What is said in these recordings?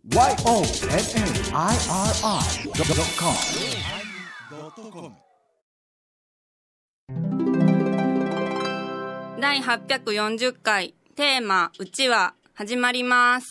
YONNIRI.com 第840回テーマうちわ始まります。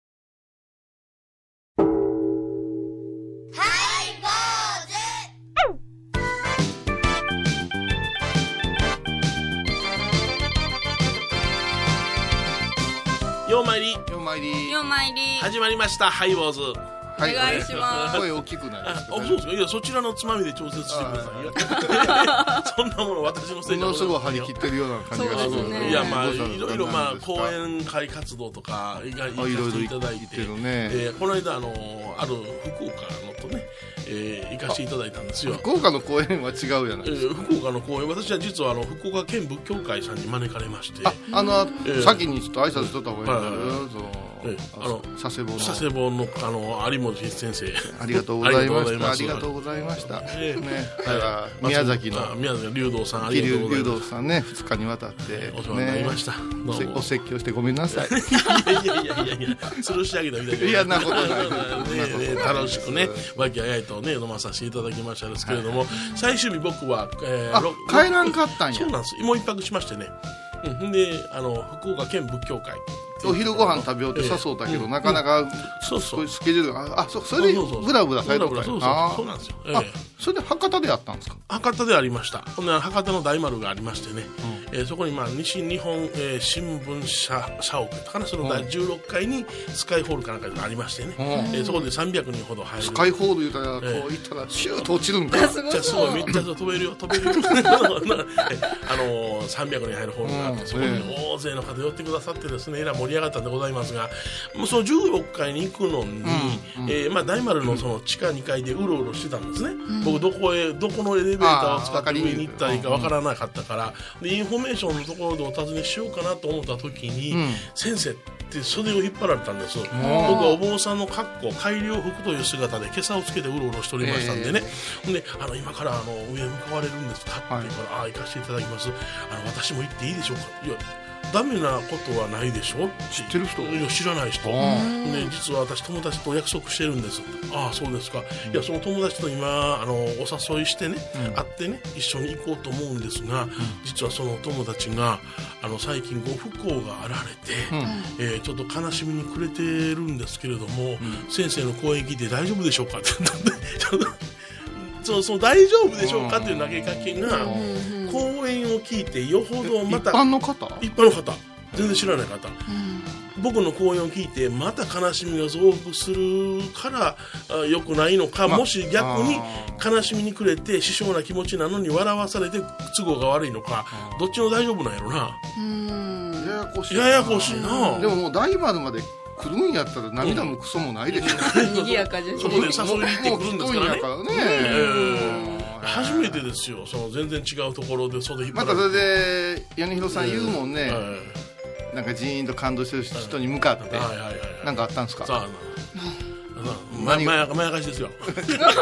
ようまいり始まりましたハイボーズ、 お願いします。 声大きくないですか、 そうですか。いや、そちらのつまみで調節してくださいよ。そんなもの私のせいじゃものすごい張り切ってるような感じがしますそうですね。 いや、まあいろいろ講演会活動とか行かせていただいて、この間ある福岡のとね、行かせていただいたんですよ。 福岡の公演は違うじゃないですか。 福岡の公演、私は実は福岡県仏教会さんに招かれまして、 先にちょっと挨拶しとった方がいいんだよ。佐世保の有本先生、ありがとうございました。ありがとうございました。宮崎の龍道さん、 龍道さんね、2日にわたってお世話になりました。 お説教してごめんなさい。 いや吊るし上げたみたいな。 いや、なことない。 楽しくね、和気あいあいとね飲まさせていただきましたですけれども、最終日僕は帰らんかったんや。 そうなんです。もう一泊しましてね。で、福岡県仏教会。 お昼ご飯食べようって誘うたけど、なかなかスケジュールが、それでブラブラされたんや。 そうなんですよ。 それで博多でやったんですか？ 博多でありました。博多の大丸がありましてね、そこに西日本新聞社屋とかな、その第16階にスカイホールかなんかがありましてね、そこで300人ほど入る。 スカイホール言うたら、こう行ったらシューッと落ちるんか。 めっちゃすごい、めっちゃ飛べるよ。300人入るホールがあって、そこに大勢の方寄ってくださってですね、えらい盛り上がったんでございますが、その14階に行くのに、大丸のその地下2階でうろうろしてたんですね。僕どこのエレベーターを使って上に行ったらいいかわからなかったから、でインフォメーションのところでお尋ねしようかなと思った時に、先生って袖を引っ張られたんです。僕はお坊さんの格好、改良服という姿で袈裟をつけてうろうろしておりましたんでね、で今から上向かわれるんですかって言うから、行かせていただきます。私も行っていいでしょうか。いや、ダメなことはないでしょ。 知ってる人？ いや、知らない人で、実は私友達と約束してるんです。ああ、そうですか。いや、その友達と今お誘いしてね、会ってね、一緒に行こうと思うんですが、実はその友達が最近ご不幸があられて、ちょっと悲しみに暮れてるんですけれども、先生の講演聞いて大丈夫でしょうかって言ったんで、そう大丈夫でしょうかっていう投げかけが、講演を聞いてよほどまた一般の方全然知らない方、僕の講演を聞いてまた悲しみが増幅するから良くないのか、もし逆に悲しみに暮れて支障な気持ちなのに笑わされて都合が悪いのか、どっちも大丈夫なんやろな。ややこしいな。 でももう大丸まで来るんやったら涙もクソもないでしょ。 賑やかじゃそこで誘いに行ってくるんですからね。初めてですよ。全然違うところで袖引っ張られて。 またそれで米広さん言うもんね、なんかジーンと感動してる人に向かってなんかあったんですか？ まやかしですよ。 切り返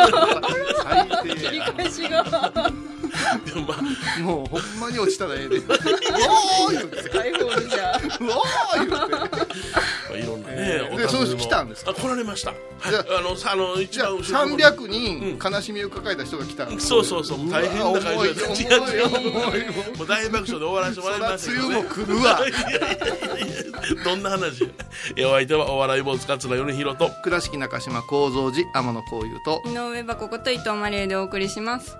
しがもうほんまに落ちたらええで。おー言ってスカイホールじゃおー言っていろんなね。 でその人来たんですか？ 来られました。 じゃあ300人悲しみを抱えた人が来た。 そう大変な会場で、もう大爆笑で終わらせてもらいましたけどね。 梅雨も来るわ。 どんな話？お相手はお笑い坊主桂米広と倉敷中島幸三寺天野幸雄と井上箱こと伊藤マリエでお送りします。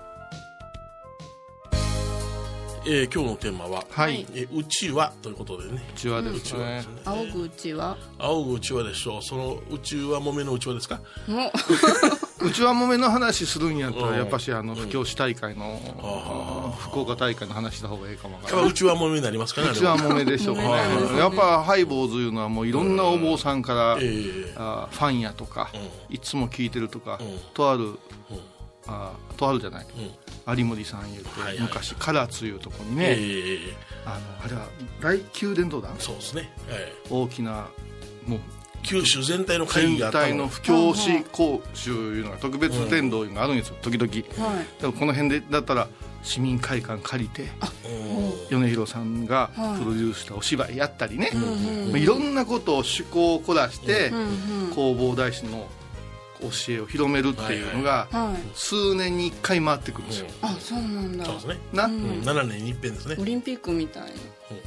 今日のテーマは、うちわということでね。 うちわですね。 仰ぐうちわ。 仰ぐうちわでしょう。そのうちわもめのうちわですか？ うちわもめの話するんやったらやっぱし布教師大会の福岡大会の話した方がいいかもわからない。 うちわもめになりますかね。 うちわもめでしょうかね。やっぱハイボーズいうのはもういろんなお坊さんからファンやとかいつも聞いてるとかとあるじゃない、有森さん言うて、昔唐津いうとこにね、あれは大宮殿堂だ。 そうですね、 大きなもう九州全体の会議があったの。 全体の布教師講習いうのが特別天堂いうのがあるんですよ、時々。でもこの辺でだったら市民会館借りて米広さんがプロデュースしたお芝居やったりね、いろんなことを趣向を凝らして弘法大師の教えを広めるっていうのが数年に1回回ってくるんですよ。 あ、そうなんだ。 そうですね。 な、 7年に一遍ですね。 オリンピックみたいな。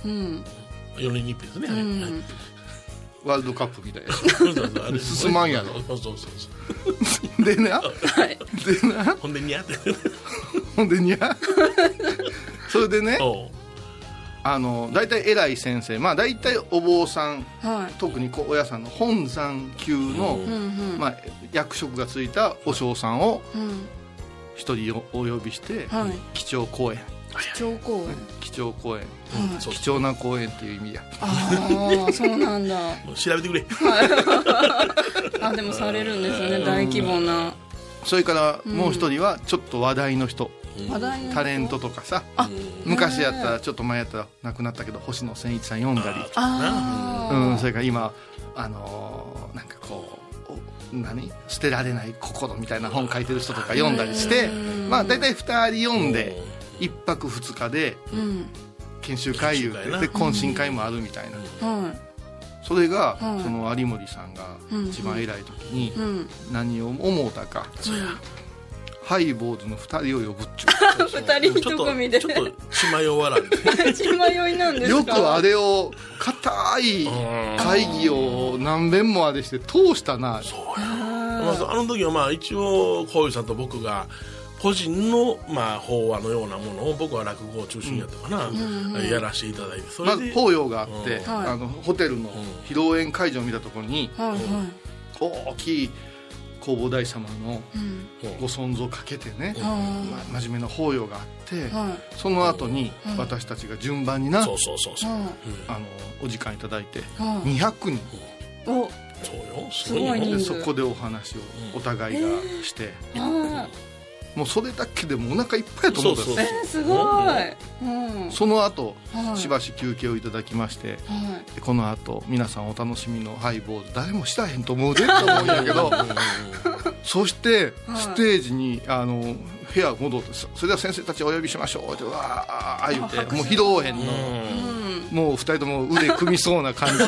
4年に一遍ですね。 ワールドカップみたいな進まんやろ。 そうそうそうでな、 ほんでにゃってほんでにゃそれでね、大体偉い先生、まあ大体お坊さん、特に高野山の本山級の、まあ、役職がついたお尚さんを一人お呼びして、基調講演、 基調講演、 基調講演、貴重な講演っていう意味や。 ああ、そうなんだ。 調べてくれ。 あ、でもされるんですよね、大規模な。 それからもう一人はちょっと話題の人、タレントとかさ、昔やったらちょっと前やったら亡くなったけど星野千一さん読んだり、それから今なんかこう捨てられない心みたいな本書いてる人とか読んだりして、まあ大体2人読んで1泊2日で研修会いうで懇親会もあるみたいな。それがその有森さんが一番偉い時に何を思うたか、ハイボーズの2人を呼ぶっちゅう。 2人一組でちょっと血迷わらん。 血迷いなんですか。 よくあれを固い会議を何遍もあれして通したな。 そうや。あの時はまあ一応小遊さんと僕が個人のまあ法話のようなものを僕は落語を中心やったかな、やらせていただいて、それでまず法要があって、ホテルの披露宴会場を見たところに大きい弘法大様のご尊像をかけてね、真面目な法要があって、その後に私たちが順番になお時間いただいて200人、 そうよ、 でそこでお話をお互いがして、もうそれだけでもお腹いっぱいやと思うんです。 すごい。 その後しばし休憩をいただきまして、この後皆さんお楽しみのハイボーズ誰も知らへんと思うでと思うんやけどそしてステージに部屋戻って、それでは先生たちお呼びしましょうってわー言うて、もう披露宴のもう2人とも腕組みそうな感じ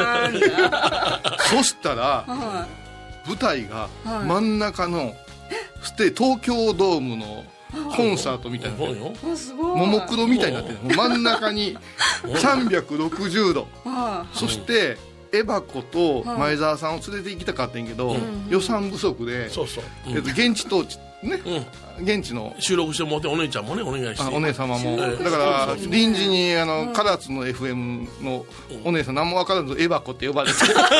そしたら舞台が真ん中の東京ドームのコンサートみたいな、ももクロみたいになってる、真ん中に360度そしてエバコと前澤さんを連れて行きたかったんやけど、予算不足で現地統治ね、現地の収録してもらって、お姉ちゃんもねお願いして、 お姉様もだから臨時に唐津の FM のお姉さん何も分からずエバコって呼ばれて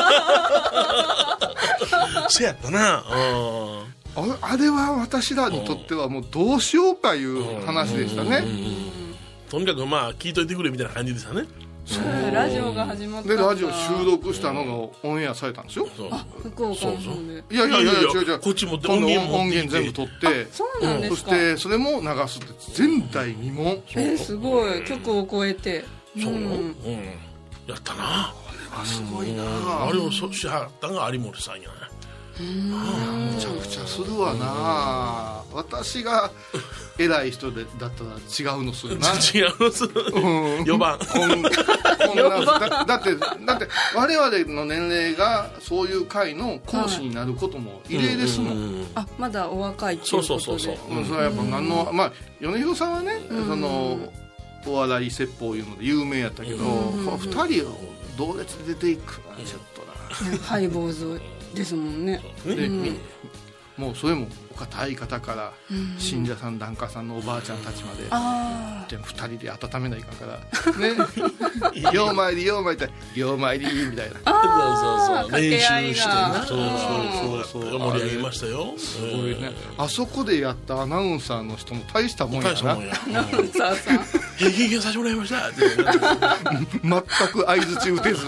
せやったな。 あれは私らにとってはもうどうしようかいう話でしたね。 とにかくまあ聞いといてくれみたいな感じでしたね。 ラジオが始まったでラジオ収録したのがオンエアされたんですよ。 福岡の方で。 いや違うこっち持って音源全部取って、 そうなんですか。 そしてそれも流すって前代未聞。 すごい、局を超えて。 そうよ、やったな。 すごいな。 あれをしはったのが有森さんやね。 むちゃくちゃするわな。私が偉い人だったら違うのするな。 違うのする。4番こんなだって我々の年齢がそういう会の講師になることも異例ですもん。 あ、まだお若いっていうことで。 そうそれはやっぱ何の、まあ米広さんはね、そのお笑い説法いうので有名やったけど、2人を同列で出ていくのはちょっとな。 ハイボーズですもんね。 もうそれもお堅い方から信者さん檀家さんのおばあちゃんたちまで2人で温めないかんからね。行参り行参り行参りみたいな、 そう練習してな。そう盛り上げましたよ。 すごいね。あそこでやったアナウンサーの人も大したもんやな。 アナウンサーさん経験させてもらいましたって全く相づち打てず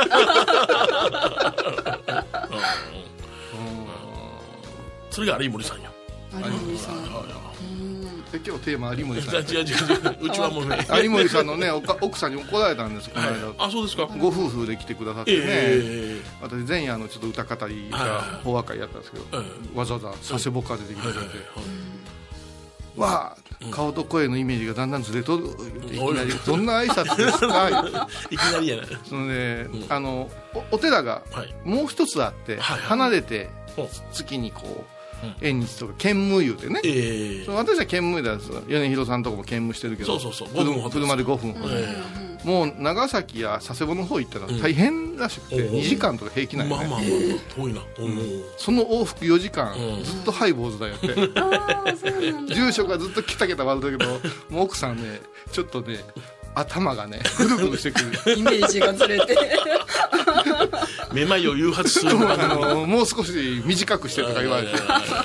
それが有森さんや。 有森さん。 今日テーマ有森さん。 違ううちはもうね有森さんのね奥さんに怒られたんですこの間。 あ、そうですか。 ご夫婦で来てくださってね。私前夜ちょっと歌語りが法話会やったんですけど、わざわざ佐世保から出てきてくれて、わあ顔と声のイメージがだんだんずれとるいきなりどんな挨拶ですかいきなりやな。 そのね、お寺がもう一つあって、離れて月にこう縁日とか兼務言うてね、私は兼務です。米広さんとこも兼務してるけど、車で5分、もう長崎や佐世保の方行ったら大変らしくて、2時間とか平気なんよね。 遠いな。 その往復4時間ずっとハイボーズだよって住職がずっとケタケタ笑うけど、もう奥さんねちょっとね頭がねぐるぐるしてくるイメージがずれてめまいを誘発するもう少し短くしてとか言われて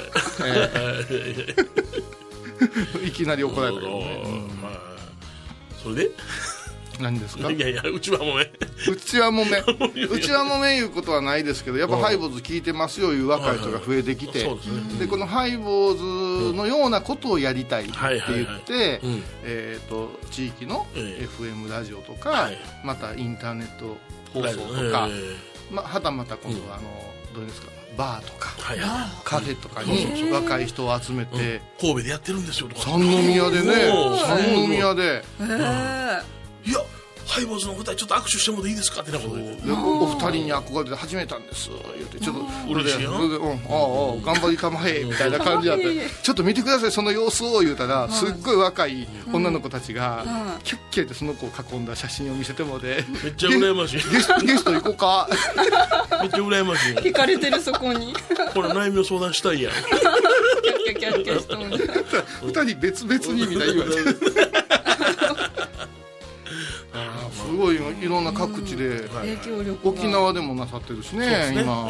いきなり怒られたけどね。 それで何ですか。 いやうちはもめうちはもめいうことはないですけど、やっぱハイボーズ聞いてますよいう若い人が増えてきて、でこのハイボーズのようなことをやりたいって言って地域の FM ラジオとか、またインターネット放送とか、はたまた今度はどうですか、バーとかカフェとかに若い人を集めて、 神戸でやってるんですよとか、 三宮でね、三宮でいやハイボーズの舞台ちょっと握手してもいいですかってなことで、 お二人に憧れて始めたんです言って、ちょっと嬉しいよ、 頑張りたまえみたいな感じだったちょっと見てくださいその様子を言うたら、すっごい若い女の子たちがキュッキュッてその子を囲んだ写真を見せてもで、 めっちゃ羨ましいゲスト行こうかめっちゃ羨ましい聞かれてるそこにこれ悩みを相談したいやんキャッキャしても二人別々にみたいな言われてすごいいろんな各地で、沖縄でもなさってるしね今、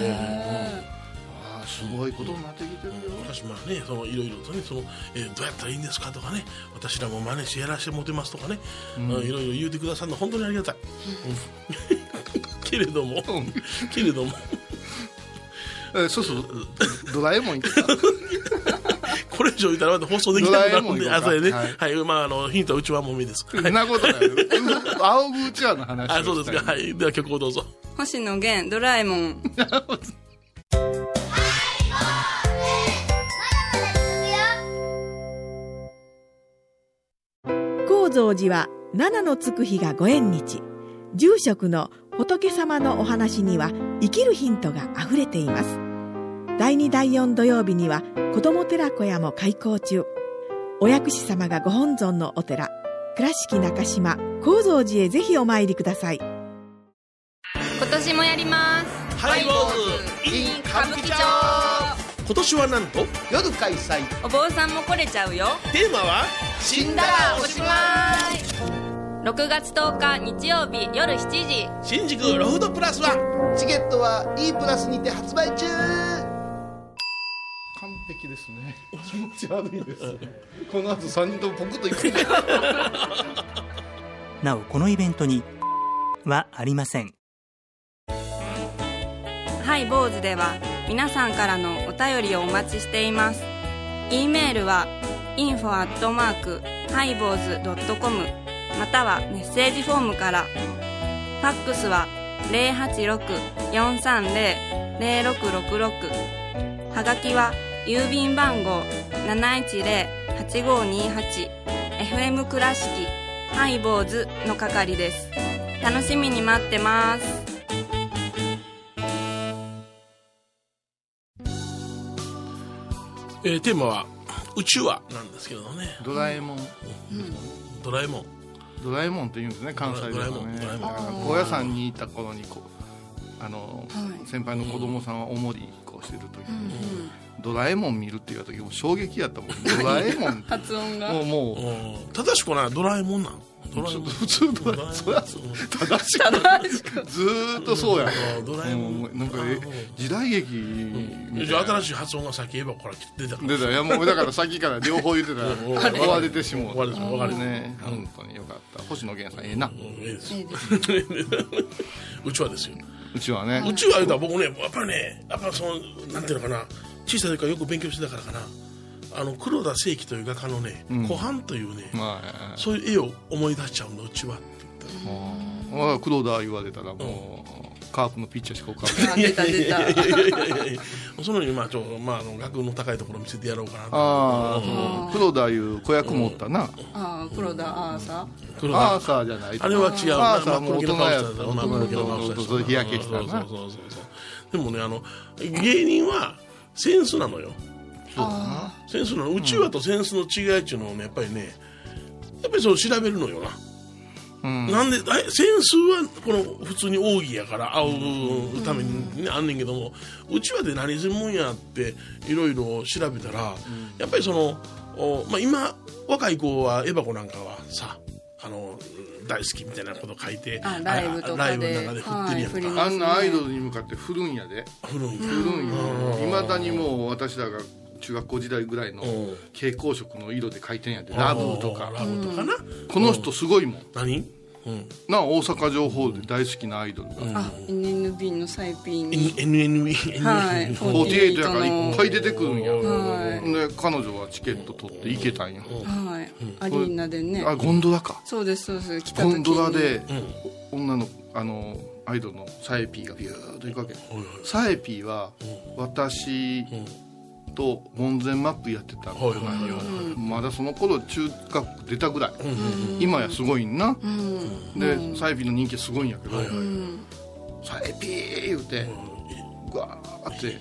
すごいことになってきてるよ。 私まあね、いろいろとね、どうやったらいいんですかとかね、私らも真似してやらせてもらってますとかね、いろいろ言うてくださるの本当にありがたい、けれどもそうドラえもん言ってたこれ以上言ったらまだ放送できなくなるんで、それね、ヒントはうちわもめです。 そんなことない青ぐうちわの話をそうですか。では曲をどうぞ。 星野源ドラえもん。 高蔵寺は七のつく日がご縁日。住職の仏様のお話には生きるヒントがあふれています。第2第4土曜日には子ども寺小屋も開校中。お薬師様がご本尊のお寺、倉敷中島・高蔵寺へぜひお参りください。 今年もやります。 ハイボーズ in 歌舞伎町。今年はなんと夜開催。 お坊さんも来れちゃうよ。 テーマは死んだらおしまい。6月10日日曜日夜7時、 新宿ロフトプラスワン。 チケットは E プラスにて発売中。完璧ですね。気持ち悪いです、この後3人ともポクッといくなおこのイベントにはありません。 ハイボーズでは皆さんからのお便りをお待ちしています。 E メールは info@highboz.com またはメッセージフォームから。ファックスは 086-430-0666。 はがきは郵便番号 710-8528 FM 倉敷ハイボーズの係です。楽しみに待ってます。 テーマは宇宙話なんですけどね。 ドラえもん、 ドラえもんって言うんですね、関西ではね。高野山にいた頃に先輩の子供さんはおもりしてる時に、ドラえもん見るって言った時も衝撃やったもん。ドラえもん発音がもう正しくないドラえもんなん。 普通ドラえもん正しくずーっとそうやん。 ドラえもんなんか時代劇新しい発音がさっき言えばこれ出たいやもうだからさっきから両方言ってたら終われてしもう。 終わるね。本当によかった。星野源さんええな。 うちわですよ。 うちはね。 うちは言うたら僕ね、やっぱりそのなんていうのかな、小さい時からよく勉強してたからかな。黒田清輝という画家のね、湖畔というね、そういう絵を思い出しちゃうの、うちはって言ったら。 黒田言われたらもカープのピッチャーしか浮かん出た出たそのに額の高いところ見せてやろうかなと。 黒田いう子役もおったな。 黒田アーサーアーサーじゃない、 あれは違う。 アーサーも大人やった。 大人日焼けしたな。 でもね芸人はセンスなのよ。センスなの。うちわとセンスの違いっていうのをねやっぱりそう調べるのよな。なんでセンスはこの普通に奥義やから会うために、あんねんけども、うちわで何するもんやっていろいろ調べたら、やっぱり今若い子はエバコなんかはさ大好きみたいなこと書いてライブとかでの中で振ってるやんか。 あんなアイドルに向かって振るんやで。振るんや。いまだにもう私らが中学校時代ぐらいの蛍光色の色で書いてんやで。ラブとかな。 この人すごいもん。 何大阪城ホールで大好きなアイドルが、 NNB のサイピーに NNB はい 48やからいっぱい出てくるんや。で彼女はチケット取って行けたんや。 アリーナでね。 ゴンドラか。 そうです来た時にゴンドラで女のアイドルのサエピーがビューッと行くわけ。サエピーは私と門前マップやってたんよ。まだその頃中学出たぐらい。今やすごいんな。でサエピーの人気すごいんやけど、サエピー言うてぐわーって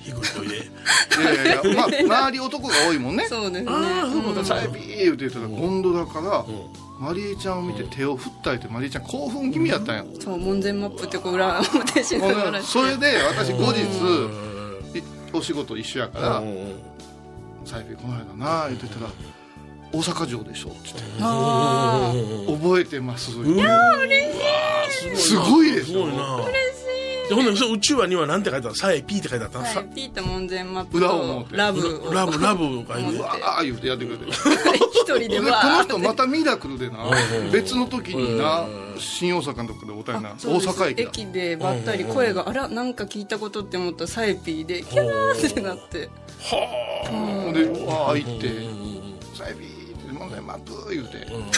周り男が多いもんね。 そうですね。 サエピー言うて言ったらゴンドラからマリエちゃんを見て手を振ったりて、マリエちゃん興奮気味やったんや。 そう門前マップって裏表しながら。 それで私後日お仕事一緒やから「サイピーこの間な」言ってたら「大阪城でしょ」って言って「覚えてます」いや嬉しい。すごいですよ。 嬉しい。 ほんでうちわには何て書いてあった？サエピーって書いてあった。 サエピーって門前マップ裏を持ってラブラブ書いてうわー言うてやってくれて一人でわーこの人またミラクルでな別の時にな新大阪のとこでおたいな大阪駅でばったり声がなんか聞いたことって思ったらサエピーでキャーってなってはあでわー行ってサエピー問題マップ言うて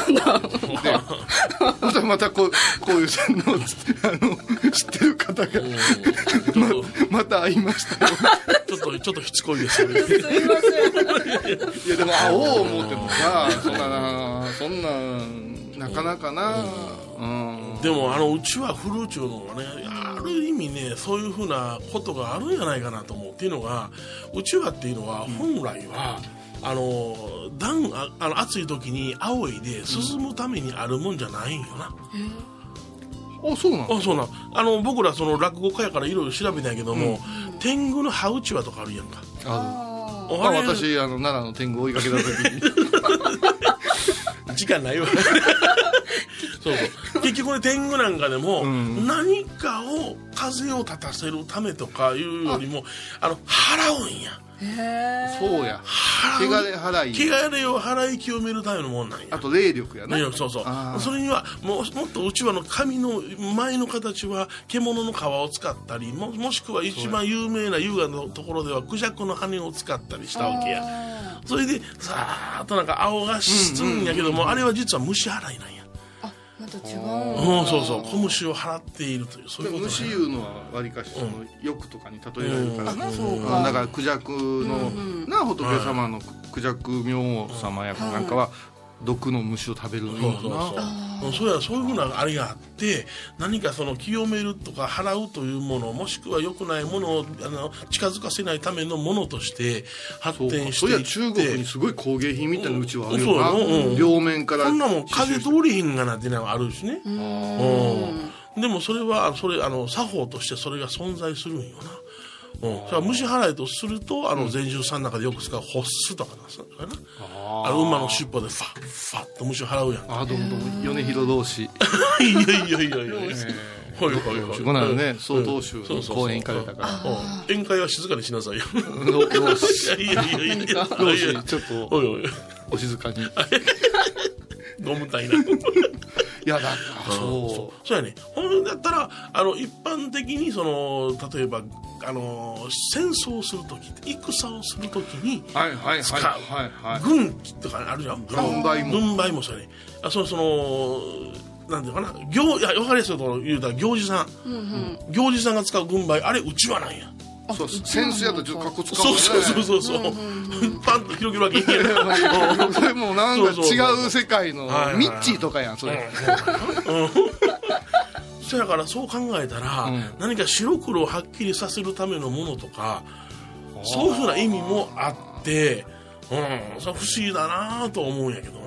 でまたこういう知ってる方がまた会いましたよ。 ちょっとしつこいですよね。 すいません。 いやでも会おう思ってもさそんななかなかな。 でもうちはフルーチューのがねある意味ねそういうふうなことがあるんじゃないかなと思う。っていうのがうちわっていうのは本来は暑い時に仰いで涼むためにあるもんじゃないんよな。 あ、そうなの？ そうな僕ら落語家やからいろいろ調べたんやけども、天狗の羽うちわとかあるやんか。 私奈良の天狗追いかけた時に時間ないわそう結局ね天狗なんかでも、何かを風を立たせるためとかいうよりも払うんや。 そうや。汚れを払い清めるためのもんなんや。 あと霊力やな。 そうそれにはもっとうちわの紙の前の形は獣の皮を使ったり もしくは一番有名な優雅のところではクジャクの羽を使ったりしたわけや。それでさーっとなんか青がすんやけども、あれは実は虫払いなんや。 また違う。 そう小虫を払っているというそういうこと。 虫いうのはわりかしその欲とかに例えられるからな。だからクジャクの仏様のクジャク明王様やなんかは毒の虫を食べるような。 そういうふうなあれがあって、何かその清めるとか払うというものもしくは良くないものを近づかせないためのものとして発展していって。 そういや中国にすごい工芸品みたいなうちはあるよな。両面からそんなもん風通りひんがなっていうのがあるしね。でもそれは作法としてそれが存在するんよな。それは虫払いとすると禅宗さんの中でよく使うホッスとかなんですかな。馬の尻尾でファッと虫を払うやん。 どうも米広同士。 いやこの間ね曹洞宗の講演行かれたから宴会は静かにしなさいよ。 同士ちょっとお静かにゴムたいな。いやだそうやね。ほんだったら一般的に例えば戦争をするとき戦をするときに使う軍旗とかあるじゃん。 軍配もそうやね。 なんていうかな、いや分かりやすいと言うたら行司さん、行司さんが使う軍配、あれうちわなんや。 そう扇子やとちょっとかっこつかうそうパンと広げるわけいけないそれもなんか違う世界のミッチーとかやんそれ。 そやからそう考えたら、何か白黒をはっきりさせるためのものとか、そういうふうな意味もあって、それ不思議だなと思うんやけどね。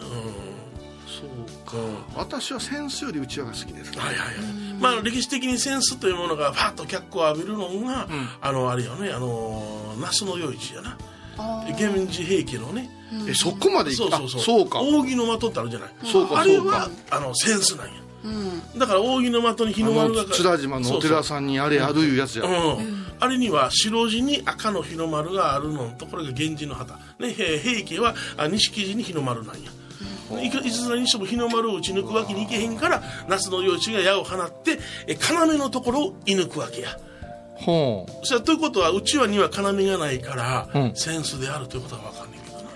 そうか、私は扇子よりうちわが好きですね。 まあ歴史的に扇子というものがファッと脚光を浴びるのが、あれよね、那須の与一やな、源氏平家のね、 そこまで行く。そうか、 扇の的ってあるじゃない。あれは扇子なんや。だから扇の的に日の丸が津田島のお寺さんにあれあるいうやつや。 あれには白地に赤の日の丸があるのと、これが源氏の旗、ね、平家は錦地に日の丸なんや。いつらにしても日の丸を打ち抜くわけにいけへんから、那須の幼稚が矢を放って要のところを射抜くわけや。それということはうちわには要がないから、センスであるということが分かんないけどな。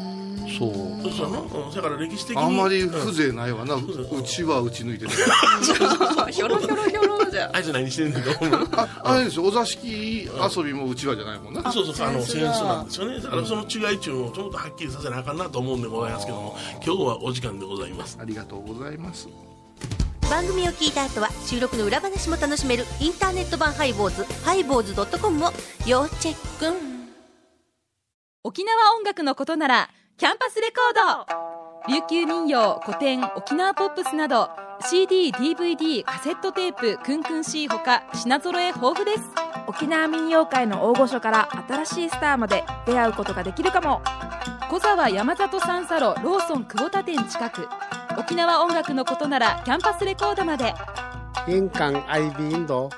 そうだから歴史的にあんまり風情ないわな、うちわ打ち抜いてるひょろひょろひょろじゃあいつ何してんねんあれですよ、お座敷遊びもうちわじゃないもんな。 そうセンスなんですよね。だからその違いっていうのをちょっとはっきりさせなあかんなと思うんでございますけども、今日はお時間でございます。 ありがとうございます。 番組を聞いた後は収録の裏話も楽しめるインターネット版ハイボーズ、ハイボーズ.com を要チェック。 沖縄音楽のことならキャンパスレコード、琉球民謡、古典、沖縄ポップスなど CD、DVD、カセットテープ、クンクン C ほか品揃え豊富です。 沖縄民謡界の大御所から新しいスターまで出会うことができるかも。 小沢山里三佐路ローソン久保田店近く。沖縄音楽のことならキャンパスレコードまで。 印港 IB 印度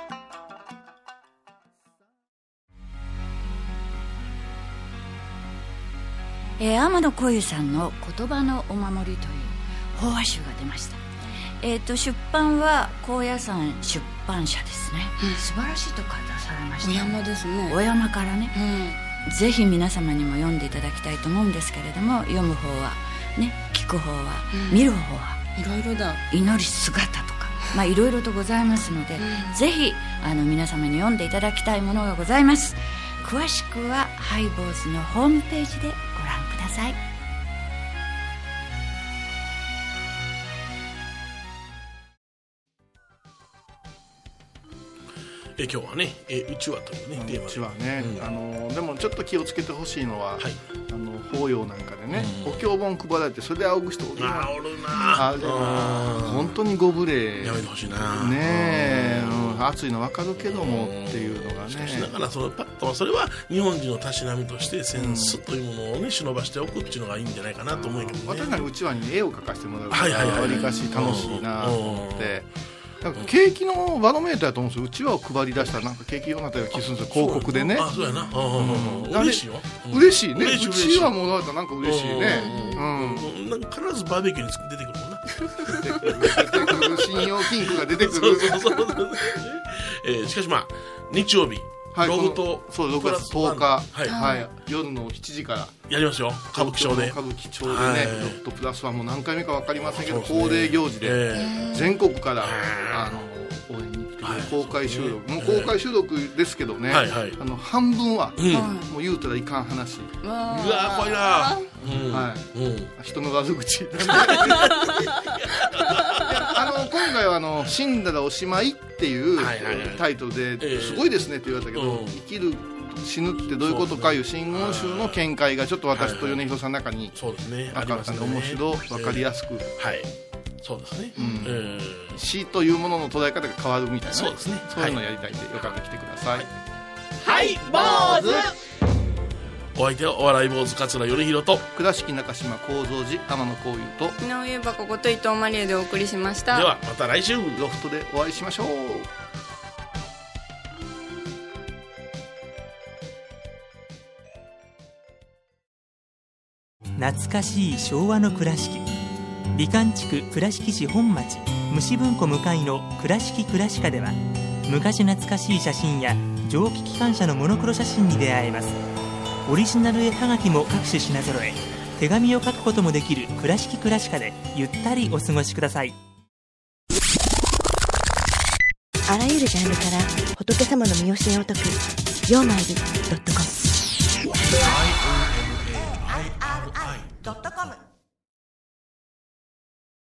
天野幸雄さんの言葉のお守りという法話集が出ました。出版は高野山出版社ですね、素晴らしいとこから出されました。 お山ですね。 お山からね、ぜひ皆様にも読んでいただきたいと思うんですけれども、読む方はね、聞く方は、見る方はいろいろだ、 祈り姿とかいろいろとございますので、ぜひ皆様に読んでいただきたいものがございます。詳しくはハイボーズのホームページでご覧ください。 今日はね、うちわというねテーマで、 うちわね、でもちょっと気をつけてほしいのは、法要なんかでね、お経本配られてそれで仰ぐ人おるな。 おるな。 本当にご無礼やめてほしいな。 ねえ、暑いの分かるけどもっていうのがね。 しかしながらパッとそれは日本人のたしなみとしてセンスというものをね忍ばしておくっていうのがいいんじゃないかなと思うけどね。 私なんかうちわに絵を描かせてもらうからわりかし楽しいなと思って。なんか景気のバロメーターやと思うんですよ。うちわを配り出したらなんか景気良くなったような気するんですよ、広告でね。 そうやな。嬉しいよ。 嬉しいね。うちわもらえたらなんか嬉しいね。 必ずバーベキューに出てくるもんな。 出てくる、信用金庫が出てくる。 しかし日曜日ロフト 6月10日、夜の7時からやりますよ。歌舞伎町でね、ロフトプラスワンも何回目か分かりませんけど、恒例行事で全国から応援に来て公開収録、もう公開収録ですけどね、半分はもう言うたらいかん話。 うわ怖いな。 人の悪口。今回は死んだらおしまいっていうタイトルですごいですねって言われたけど、生きる死ぬってどういうことかいう真言宗の見解がちょっと私と米広さんの中にあったんで、面白分かりやすく、 そうですね、 死というものの捉え方が変わるみたいな、 そうですね、 そういうのをやりたいんで、よかったら来てください。 はい坊主。お相手はお笑い坊主桂米広と倉敷中島幸三寺天野幸雄と井上優香子こと伊藤マリエでお送りしました。 ではまた来週ロフトでお会いしましょう。 懐かしい昭和の倉敷、美観地区倉敷市本町虫文庫向かいの倉敷倉歯科では、昔懐かしい写真や蒸気機関車のモノクロ写真に出会えます。オリジナル絵はがきも各種品揃え、 手紙を書くこともできる倉敷倉歯科でゆったりお過ごしください。 あらゆるジャンルから仏様の身教えを説く曜マイル.com。 IRI.com